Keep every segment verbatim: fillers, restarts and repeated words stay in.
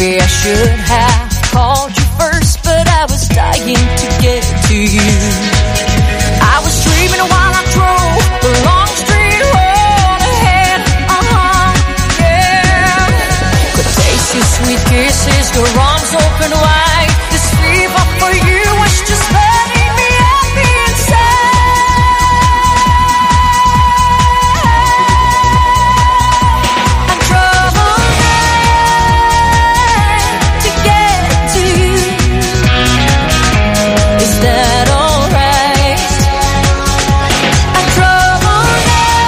Maybe I should have called you first, but I was dying to get to you. I was dreaming while I drove the long street road ahead. Uh-huh, yeah. Could taste your sweet kisses, your arms open wide. This fever for you was just burning me up inside. I'm troubled to get to you. Is that alright? I'm troubled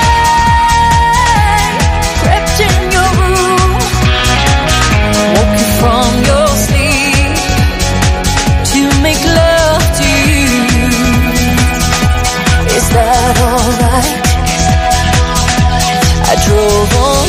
crept in your room, woke you from your sleep to make love to you. Is that alright? I drove all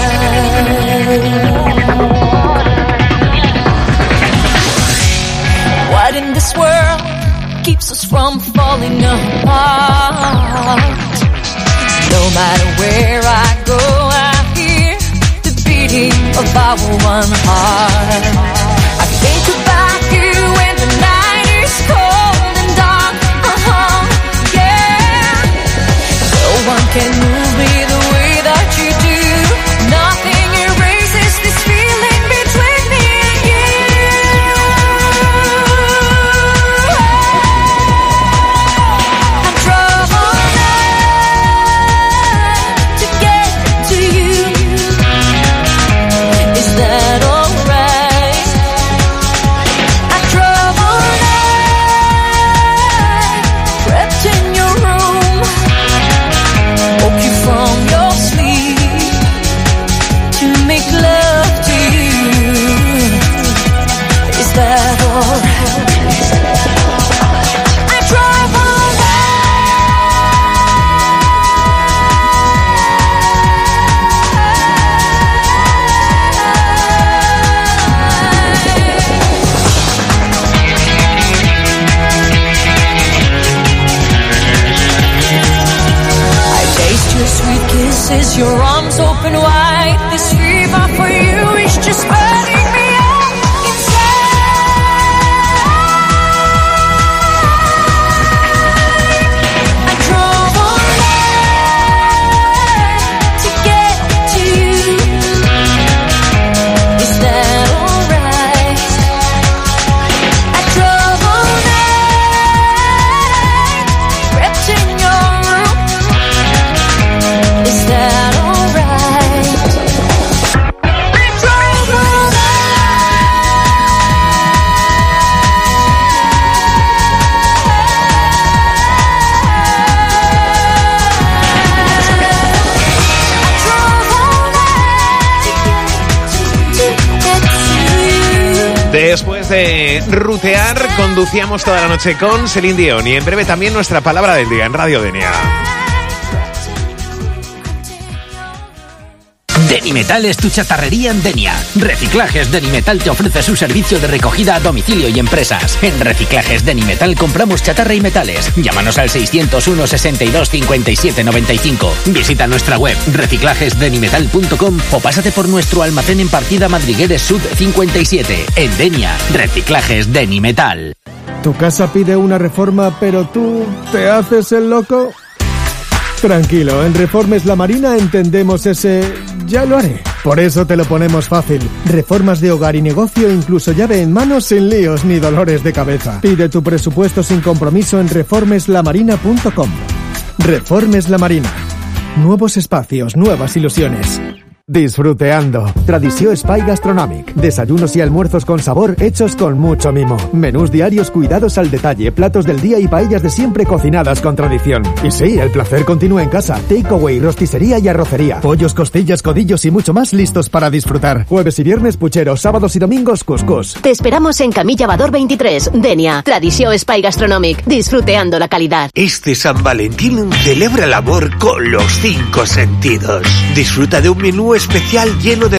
night. What in this world keeps us from falling apart? No matter where I go, I hear the beating of our one heart. I think about you when the night is cold and dark. Uh-huh, yeah. No one can move me the way that you do. Nothing erases this feeling between me and you. I'm troubled to get to you. Is that alright? I'm troubled crept in your room, woke you from your sleep to make love to you. Is that alright? I'm troubled. I taste your sweet kisses, your arms open wide. This fever for you is just burning me up inside. I'm troubled to get to you. Is that alright? I'm troubled crept in your room. Is that alright? I'm troubled. Después de rutear, conducíamos toda la noche con Celine Dion y en breve también nuestra palabra del día en Radio Denia. Denimetal es tu chatarrería en Denia. Reciclajes Denimetal te ofrece su servicio de recogida a domicilio y empresas. En Reciclajes Denimetal compramos chatarra y metales. Llámanos al seiscientos uno, sesenta y dos, cincuenta y siete, noventa y cinco. Visita nuestra web reciclajes denimetal punto com o pásate por nuestro almacén en Partida Madrigueres Sud cincuenta y siete. En Denia, Reciclajes Denimetal. ¿Tu casa pide una reforma pero tú te haces el loco? Tranquilo, en Reformes La Marina entendemos ese ya lo haré. Por eso te lo ponemos fácil. Reformas de hogar y negocio, incluso llave en mano, sin líos ni dolores de cabeza. Pide tu presupuesto sin compromiso en reformes la marina punto com. Reformes La Marina. Nuevos espacios, nuevas ilusiones. Disfruteando. Tradició Espai Gastronòmic. Desayunos y almuerzos con sabor hechos con mucho mimo. Menús diarios cuidados al detalle, platos del día y paellas de siempre cocinadas con tradición. Y sí, el placer continúa en casa. Takeaway, rosticería y arrocería. Pollos, costillas, codillos y mucho más listos para disfrutar. Jueves y viernes puchero, sábados y domingos cuscús. Te esperamos en Camilla Bador veintitrés, Denia. Tradició Espai Gastronòmic. Disfruteando la calidad. Este San Valentín celebra el amor con los cinco sentidos. Disfruta de un menú especial lleno de